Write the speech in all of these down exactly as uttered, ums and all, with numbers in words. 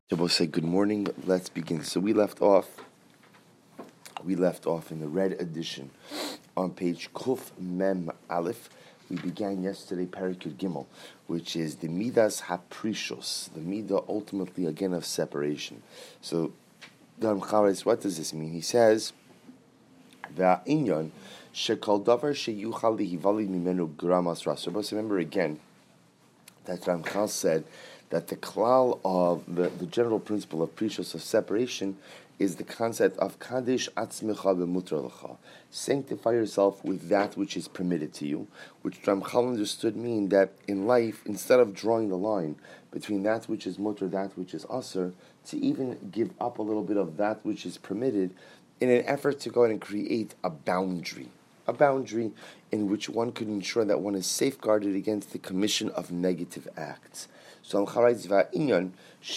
So we'll say good morning. Let's begin. So we left off. We left off in the red edition on page Kuf Mem Aleph. We began yesterday Perikut Gimel, which is the Midas Haprishos, the Midah ultimately again of separation. So the Ramcharis, what does this mean? He says the Inyan Shekal Davar Sheyuchal Lihivali Mimenu Gramas Rasur. Remember again that Ramchal said that the klal of the, the general principle of precious of separation is the concept of kadesh atzmecha b'mutar lecha. Sanctify yourself with that which is permitted to you, which Ramchal understood mean that in life, instead of drawing the line between that which is mutar, that which is aser, to even give up a little bit of that which is permitted in an effort to go ahead and create a boundary. A boundary in which one could ensure that one is safeguarded against the commission of negative acts. So the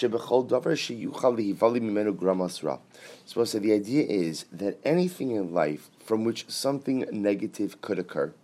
idea is that anything in life from which something negative could occur,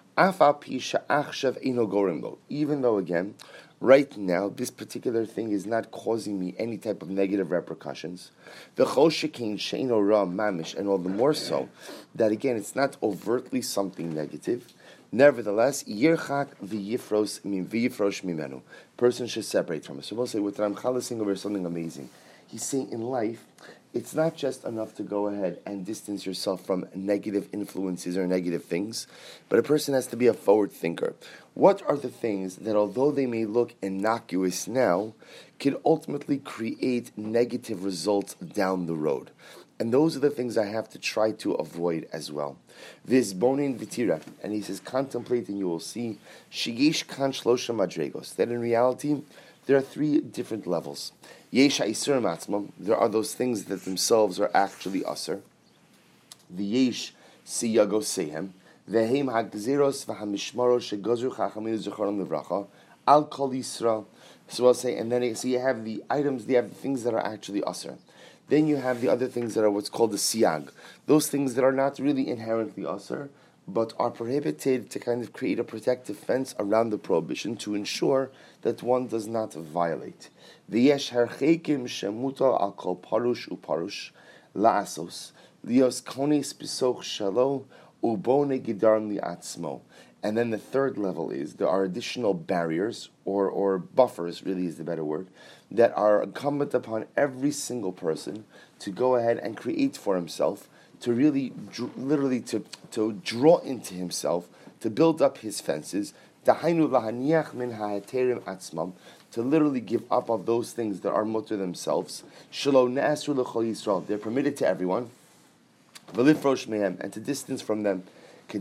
even though again, right now, this particular thing is not causing me any type of negative repercussions, and all the more so that again, it's not overtly something negative. Nevertheless, yirchak v'yifros v'yifrosh mimenu. Person should separate from it. So we'll say with Ramchal is saying over something amazing. He's saying in life, it's not just enough to go ahead and distance yourself from negative influences or negative things, but a person has to be a forward thinker. What are the things that, although they may look innocuous now, can ultimately create negative results down the road? And those are the things I have to try to avoid as well. This bonin vitira, and he says, contemplate and you will see, shigesh kan shlosha madregos, that in reality, there are three different levels. Yesh ha'isur matzmam, there are those things that themselves are actually asur. The yesh siyago sehem, vehem ha'gzeros v'hamishmaros shegozru chachaminu zecharon levracha, al kol Yisrael. So I'll say, and then so you have the items, you have the things that are actually asur. Then you have the other things that are what's called the siyag. Those things that are not really inherently asur, but are prohibited to kind of create a protective fence around the prohibition to ensure that one does not violate. V'yesh harchekim shemutal al kol parush uparush la'asos lios kones pisoch shalo ubone gidarm li'atzmo. And then the third level is there are additional barriers, or, or buffers, really is the better word, that are incumbent upon every single person to go ahead and create for himself, to really, dr- literally to, to draw into himself, to build up his fences, dahainu lahaniach min ha'heterim atzmam, to literally give up of those things that are mutter themselves, shelo ne'asru l'chol Yisrael, they're permitted to everyone, v'lifrosh mehem, and to distance from them, in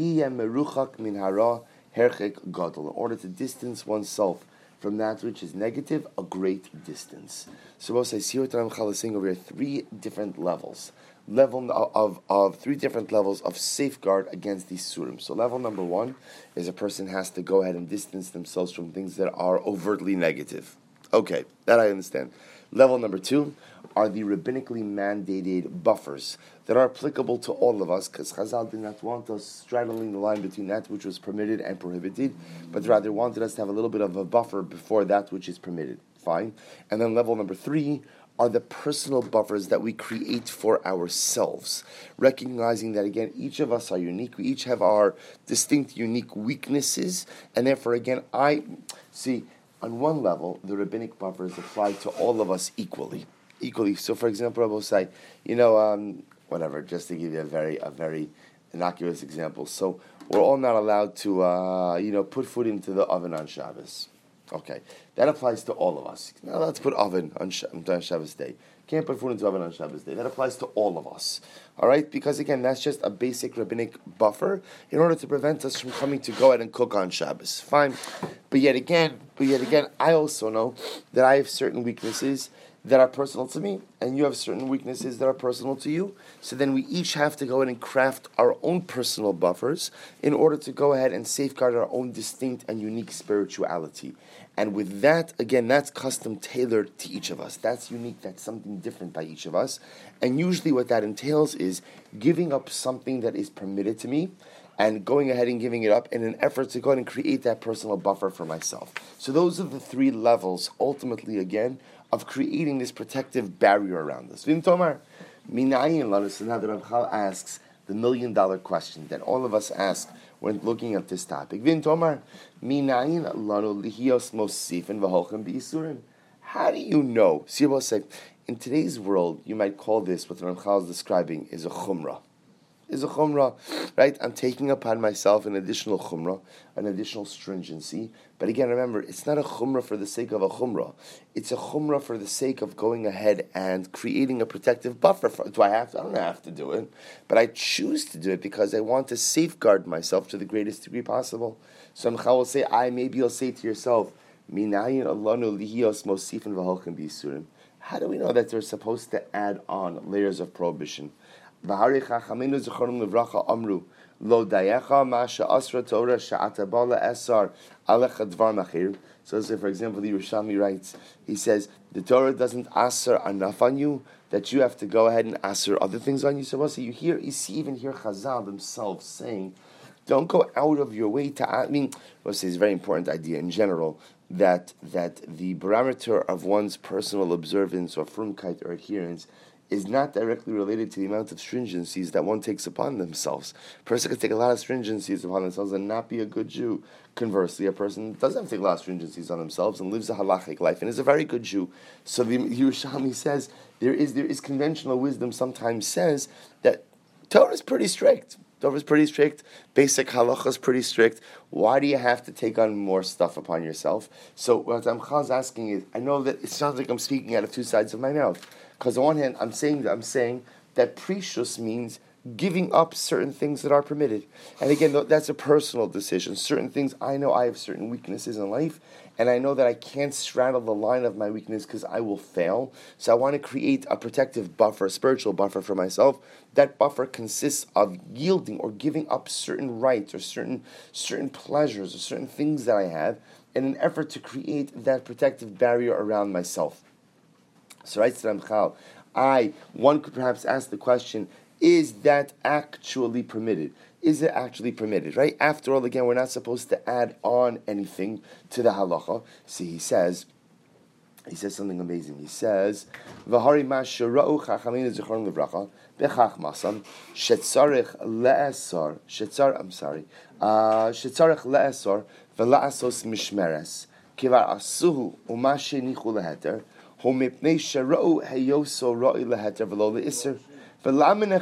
order to distance oneself from that which is negative, a great distance. So I see what Ramchal is saying over here, three different levels. Level of, of, of three different levels of safeguard against these surim. So level number one is a person has to go ahead and distance themselves from things that are overtly negative. Okay, that I understand. Level number two are the rabbinically mandated buffers that are applicable to all of us, because Chazal did not want us straddling the line between that which was permitted and prohibited, but rather wanted us to have a little bit of a buffer before that which is permitted. Fine. And then level number three are the personal buffers that we create for ourselves, recognizing that, again, each of us are unique. We each have our distinct, unique weaknesses, and therefore, again, I see... On one level, the rabbinic buffers apply to all of us equally. Equally. So, for example, I will say, you know, um, whatever, just to give you a very, a very innocuous example. So, we're all not allowed to, uh, you know, put food into the oven on Shabbos. Okay, that applies to all of us. Now, let's put oven on, Sh- on Shabbos day. Can't put food into oven on Shabbos day. That applies to all of us. All right? Because, again, that's just a basic rabbinic buffer in order to prevent us from coming to go ahead and cook on Shabbos. Fine. But yet again, but yet again, I also know that I have certain weaknesses that are personal to me, and you have certain weaknesses that are personal to you. So then we each have to go ahead and craft our own personal buffers in order to go ahead and safeguard our own distinct and unique spirituality. And with that, again, that's custom tailored to each of us. That's unique. That's something different by each of us. And usually what that entails is giving up something that is permitted to me and going ahead and giving it up in an effort to go ahead and create that personal buffer for myself. So those are the three levels, ultimately, again, of creating this protective barrier around us. Vim Tomar, Minayin Lanu, so now the Ramchal asks the million dollar question that all of us ask when looking at this topic. Vim Tomar, Minayin Lanu Lihios Mosifin V'Holchem B'Yisurim. How do you know? See what I say. In today's world, you might call this, what the Ramchal is describing, is a chumrah. Is a chumrah, right? I'm taking upon myself an additional chumrah, an additional stringency. But again, remember, it's not a chumrah for the sake of a chumrah. It's a chumrah for the sake of going ahead and creating a protective buffer. For, do I have to? I don't have to do it. But I choose to do it because I want to safeguard myself to the greatest degree possible. So Ramchal will say, I, maybe you'll say to yourself, Minayin alanu lihios mosifin v'holchem b'yisurim. How do we know that they're supposed to add on layers of prohibition? V'hari chachamenu zechorim levracha amru lo dayecha ma she'asra Torah she'ata bala esar alecha dvar machir. So, say, for example, the Yerushalmi writes, he says, the Torah doesn't aser enough on you that you have to go ahead and aser other things on you. So, also, you hear, you see, even hear Chazal themselves saying, don't go out of your way to. I mean, well, it's a very important idea in general that that the barometer of one's personal observance or frumkeit or adherence is not directly related to the amount of stringencies that one takes upon themselves. A person can take a lot of stringencies upon themselves and not be a good Jew. Conversely, a person doesn't have to take a lot of stringencies on themselves and lives a halachic life and is a very good Jew. So the Yerushalmi says there is there is conventional wisdom sometimes says that Torah is pretty strict. Torah is pretty strict. Basic halacha is pretty strict. Why do you have to take on more stuff upon yourself? So what Ramchal is asking is, I know that it sounds like I'm speaking out of two sides of my mouth. Because on one hand, I'm saying that I'm saying that precious means giving up certain things that are permitted. And again, that's a personal decision. Certain things, I know I have certain weaknesses in life, and I know that I can't straddle the line of my weakness because I will fail. So I want to create a protective buffer, a spiritual buffer for myself. That buffer consists of yielding or giving up certain rights or certain certain pleasures or certain things that I have in an effort to create that protective barrier around myself. So right, Ramchal, I, one could perhaps ask the question, is that actually permitted? Is it actually permitted, right? After all, again, we're not supposed to add on anything to the halacha. See, he says, he says something amazing. He says, "V'hari ma shera'u chachamim zichron levracha bechachmasam shetzarich le'esor shetzar." I'm sorry, uh, shetzarich le'esor v'la'asos mishmeres kivar asuhu u'ma shenichu leheter hu mipnei shera'u heyoso ra'i leheter v'lo le'iser. Ramchal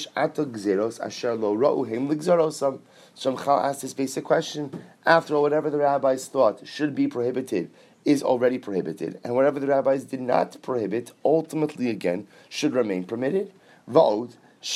asked this basic question. After all, whatever the rabbis thought should be prohibited is already prohibited, and whatever the rabbis did not prohibit, ultimately again should remain permitted. Furthermore,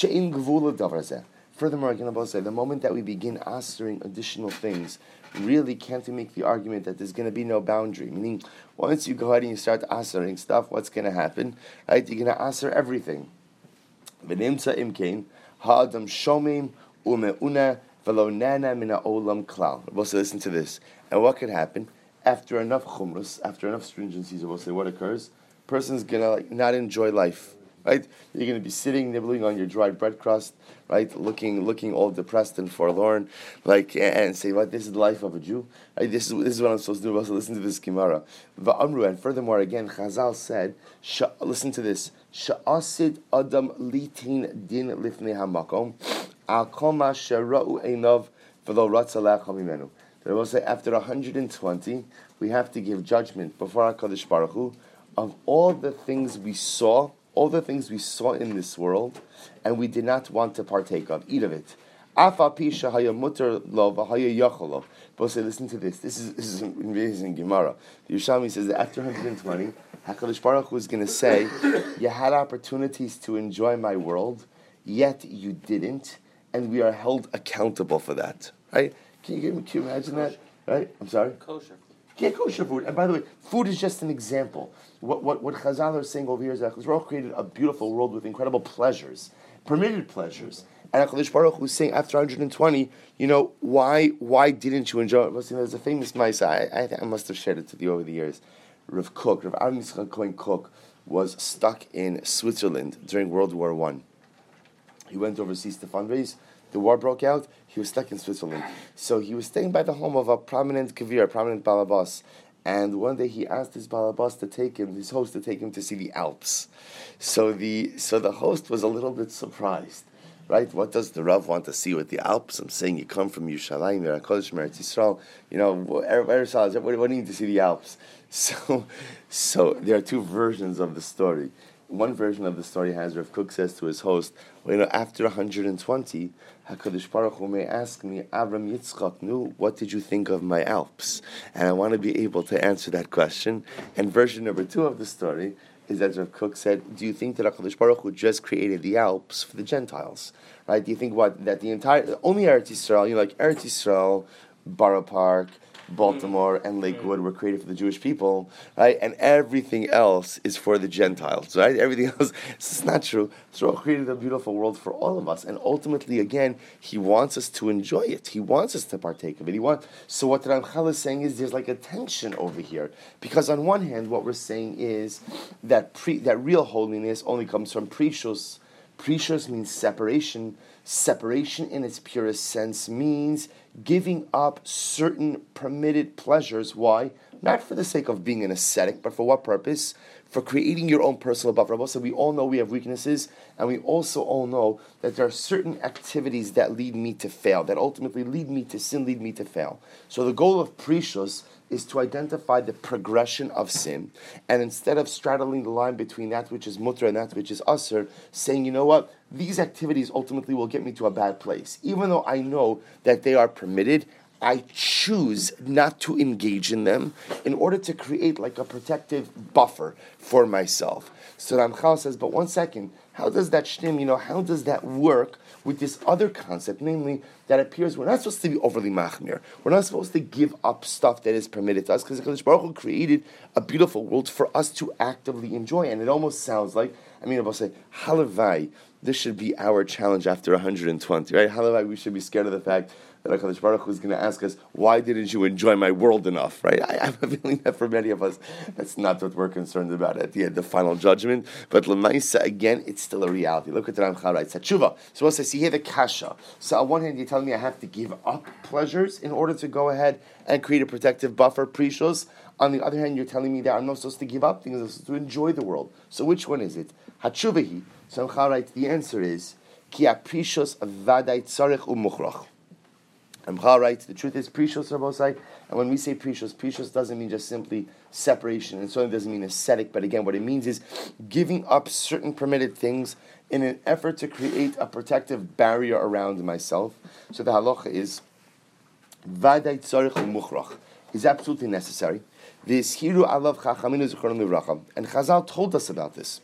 again, I'll say, the moment that we begin answering additional things, really can't we make the argument that there's going to be no boundary? Meaning, once you go ahead and you start answering stuff, what's going to happen? Right? You're going to answer everything. V'nimtza imkein ha'adam shomim ume'una v'lo nana min ha'olam klal. We'll say, listen to this. And what could happen after enough chumrus, after enough stringencies? We'll say, what occurs? Person's gonna like not enjoy life, right? You're gonna be sitting nibbling on your dry bread crust, right? Looking, looking all depressed and forlorn, like, and say, what? This is the life of a Jew, right? This is this is what I'm supposed to do. Also, listen to this Gemara. Va'amru, and furthermore, again, Chazal said, listen to this. Sha'asid adam litin din lifnei hamakom al kol ma shera'u einav v'lo ratza le'achal mimenu. They will say after one hundred twenty, we have to give judgment before HaKadosh Baruch Hu of all the things we saw, all the things we saw in this world, and we did not want to partake of, eat of it. Afa pi shahaya muter lo v'haya yachol. But say, listen to this. This is this is amazing Gemara. The Yerushalmi says that after one hundred twenty, HaKadosh Baruch Hu is going to say, you had opportunities to enjoy my world, yet you didn't, and we are held accountable for that. Right? Can you, can you imagine that? Right? I'm sorry? Kosher. Yeah, kosher food. And by the way, food is just an example. What what, what Chazal are saying over here is that HaKadosh Baruch Hu created a beautiful world with incredible pleasures, permitted pleasures. And HaKadosh Baruch Hu is saying after one hundred twenty, you know, why why didn't you enjoy it? Well, you know, there's a famous Maisa, I, I, I must have shared it to you over the years. Rav Kook, Rav Aaron Yitzchak Cohen Kook, was stuck in Switzerland during World War One. He went overseas to fundraise. The war broke out. He was stuck in Switzerland. So he was staying by the home of a prominent kavir, a prominent balabas. And one day he asked his balabas to take him, his host to take him to see the Alps. So the so the host was a little bit surprised. Right? What does the Rav want to see with the Alps? I'm saying you come from Yerushalayim, you're a Kodesh Meretz Yisrael. You know, what, what do you need to see the Alps? So, so there are two versions of the story. One version of the story has Rav Kook says to his host, well, you know, after one hundred twenty, HaKadosh Baruch Hu may ask me, Avram Yitzchak, nu, what did you think of my Alps? And I want to be able to answer that question. And version number two of the story is that Rav Kook said, do you think that HaKadosh Baruch Hu just created the Alps for the Gentiles? Right? Do you think what that the entire, only Eretz Yisrael, you know, like Eretz Yisrael, Borough Park, Baltimore, and Lakewood were created for the Jewish people, right? And everything else is for the Gentiles, right? Everything else, this is not true. So created a beautiful world for all of us. And ultimately, again, he wants us to enjoy it. He wants us to partake of it. He wants, so what the Ramchal is saying is there's like a tension over here. Because on one hand, what we're saying is that pre, that real holiness only comes from precious. Precious means separation. Separation in its purest sense means giving up certain permitted pleasures. Why? Not for the sake of being an ascetic, but for what purpose? For creating your own personal buffer. So we all know we have weaknesses, and we also all know that there are certain activities that lead me to fail, that ultimately lead me to sin, lead me to fail. So the goal of precious is to identify the progression of sin, and instead of straddling the line between that which is mutter and that which is asr, saying, you know what, these activities ultimately will get me to a bad place. Even though I know that they are permitted, I choose not to engage in them in order to create like a protective buffer for myself. So Ramchal says, but one second, how does that shtim, you know, how does that work with this other concept, namely that appears we're not supposed to be overly machmir. We're not supposed to give up stuff that is permitted to us because HaKadosh Baruch Hu created a beautiful world for us to actively enjoy. And it almost sounds like, I mean, I'll say, halavai, this should be our challenge after one hundred twenty, right? Halavai, we should be scared of the fact that HaKadosh Baruch Hu is going to ask us, why didn't you enjoy my world enough, right? I, I have a feeling that for many of us, that's not what we're concerned about at the end, the final judgment. But Lamaisa, again, it's still a reality. Look at the Ramchal writes, Tshuva. So once I see here the kasha. So on one hand, you're telling me I have to give up pleasures in order to go ahead and create a protective buffer, precious. On the other hand, you're telling me that I'm not supposed to give up things, I'm supposed to enjoy the world. So which one is it? Hatshuvahi. So Ramchal writes, the answer is, Ki aprishos vadai tzarech umuchrach. Ramchal writes, the truth is precious, Rabbosai, and when we say precious, precious doesn't mean just simply separation, and certainly doesn't mean ascetic, but again, what it means is giving up certain permitted things in an effort to create a protective barrier around myself. So the halacha is, Vadai tzarech umuchrach, is absolutely necessary. V'ishiru alav chachaminu zichronim livracha, and Chazal told us about this.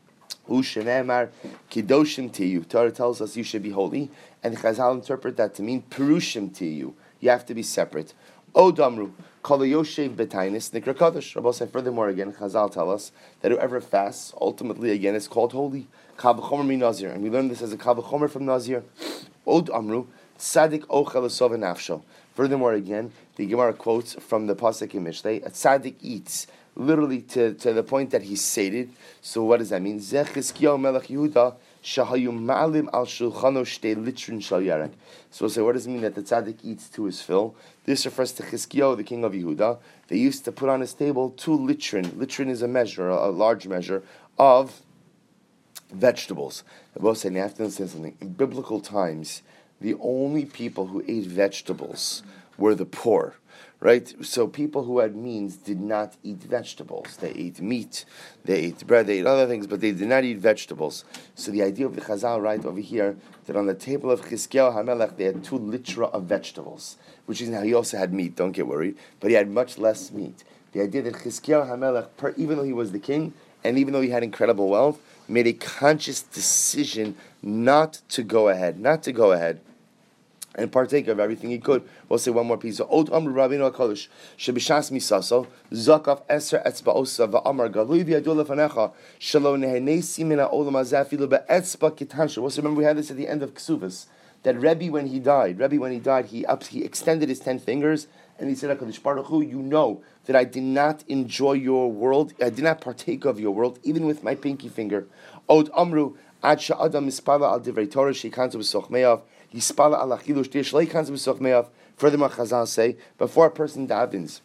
Ushenemar kidoshim tiyu. Torah tells us you should be holy, and Chazal interpret that to mean perushim tiyu. You have to be separate. O damru kol yoshev betainis nikra kadosh. Rabbi say furthermore again, Chazal tell us that whoever fasts ultimately again is called holy. Kal v'chomer mi nazir, and we learn this as a kal v'chomer from nazir. O damru tzadik ochel esov nafsho. Furthermore again, the Gemara quotes from the pasuk in Mishlei: a tzadik eats. Literally to, to the point that he's sated. So what does that mean? Zech Chizkiyahu melech Yehuda shahayu ma'alim al shulchano shtei litrin shal yarek. So we'll say, what does it mean that the tzaddik eats to his fill? This refers to Chizkiyahu, the king of Yehuda. They used to put on his table two litrin. Litrin is a measure, a, a large measure of vegetables. I will say, and I have to understand something. In biblical times, the only people who ate vegetables were the poor. Right? So people who had means did not eat vegetables. They ate meat, they ate bread, they ate other things, but they did not eat vegetables. So the idea of the Chazal right over here, that on the table of Chizkiyahu HaMelech, they had two litra of vegetables, which is now he also had meat, don't get worried, but he had much less meat. The idea that Chizkiyahu HaMelech, per, even though he was the king, and even though he had incredible wealth, made a conscious decision not to go ahead, not to go ahead, and partake of everything he could. We'll say one more piece. So, Od Amru Rabbeinu HaKadosh, Shebishas Misaso, Zakav Eser Etzba'osa Va'amar Galui V'yadu Lefanecha, Shelo Nehenesi Min HaOlam Hazeh Afilu Be'etzba Kitansha. We'll say, remember we had this at the end of Ksuvas, that Rebbe when he died, Rebbe when he died, he up, he extended his ten fingers, and he said, HaKadosh Baruch Hu, you know that I did not enjoy your world, I did not partake of your world, even with my pinky finger. Od Amru, Ad Sha'adam Mispala Al Divrei Torah Shekantu B'Sochmeyav, Yispala ala chilush dish leikanz b'soch me'av. Furthermore, Chazal say, before a person davens,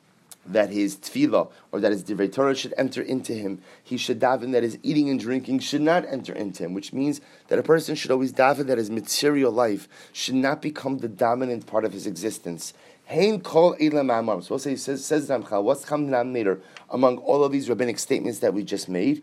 that his tefillah or that his divrei Torah should enter into him, he should daven that his eating and drinking should not enter into him, which means that a person should always daven that his material life should not become the dominant part of his existence. Hein kol elam amar. So he says, says Ramchal, what's the common denominator among all of these rabbinic statements that we just made?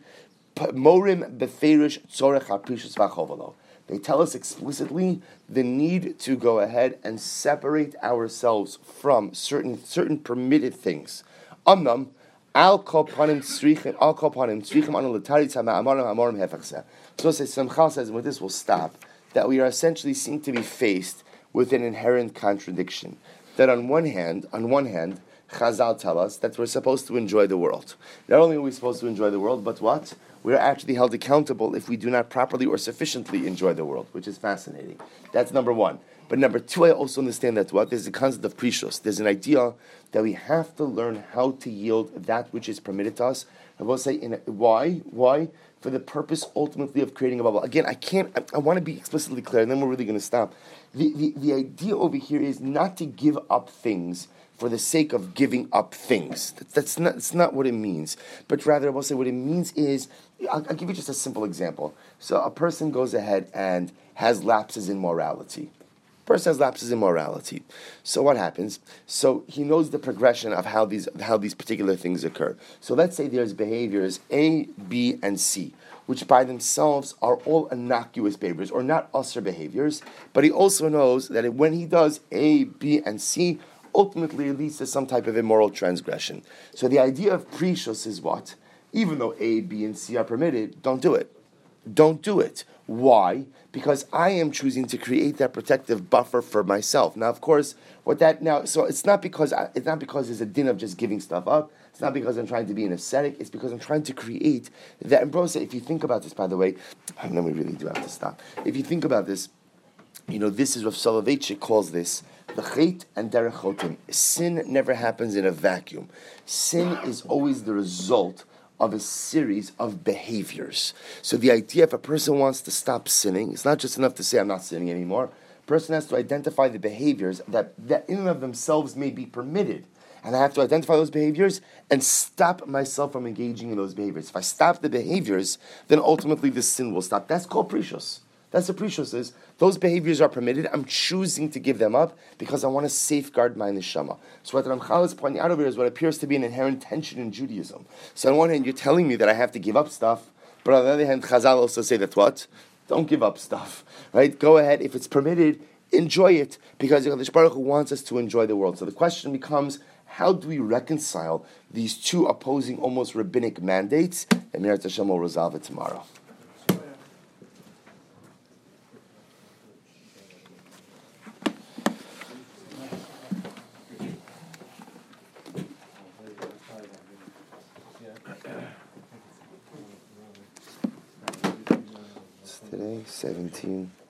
Morim beferish tzorech haprishus v'chovalo. They tell us explicitly the need to go ahead and separate ourselves from certain certain permitted things. Amnam al kol panim tzrichim al kol panim tzrichim anu l'tari tzama amarim amorim hefachzeh. So says Samchal says, and with this we'll stop, that we are essentially seen to be faced with an inherent contradiction. That on one hand, on one hand, Chazal tell us that we're supposed to enjoy the world. Not only are we supposed to enjoy the world, but what? We're actually held accountable if we do not properly or sufficiently enjoy the world, which is fascinating. That's number one. But number two, I also understand that what? There's a concept of precious. There's an idea that we have to learn how to yield that which is permitted to us. I will say, in why? Why? For the purpose ultimately of creating a bubble. Again, I can't, I, I want to be explicitly clear, and then we're really going to stop. The, the, the idea over here is not to give up things for the sake of giving up things. That, that's not that's not what it means. But rather, I will say what it means is, I'll, I'll give you just a simple example. So a person goes ahead and has lapses in morality. A person has lapses in morality. So what happens? So he knows the progression of how these how these particular things occur. So let's say there's behaviors A, B, and C, which by themselves are all innocuous behaviors, or not usher behaviors. But he also knows that when he does A, B, and C, ultimately it leads to some type of immoral transgression. So the idea of precious is what? Even though A, B, and C are permitted, don't do it. Don't do it. Why? Because I am choosing to create that protective buffer for myself. Now, of course, what that now, so it's not because I, it's not because there's a din of just giving stuff up. It's not because I'm trying to be an ascetic. It's because I'm trying to create that. And bro, if you think about this, by the way, and then we really do have to stop. If you think about this, you know, this is what Soloveitchik calls this the chait and derech chotim. Sin never happens in a vacuum. Sin is always the result of a series of behaviors. So the idea, if a person wants to stop sinning, it's not just enough to say, I'm not sinning anymore. A person has to identify the behaviors that, that in and of themselves may be permitted. And I have to identify those behaviors and stop myself from engaging in those behaviors. If I stop the behaviors, then ultimately the sin will stop. That's called precious. That's what precious is. Those behaviors are permitted. I'm choosing to give them up because I want to safeguard my neshama. So what Ramchal is pointing out over here is what appears to be an inherent tension in Judaism. So on one hand, you're telling me that I have to give up stuff, but on the other hand, Chazal also say that what? Don't give up stuff, right? Go ahead. If it's permitted, enjoy it, because HaKadosh Baruch Hu wants us to enjoy the world. So the question becomes, how do we reconcile these two opposing, almost rabbinic mandates? And Me'eretz Hashem will resolve it tomorrow. Today, seventeen.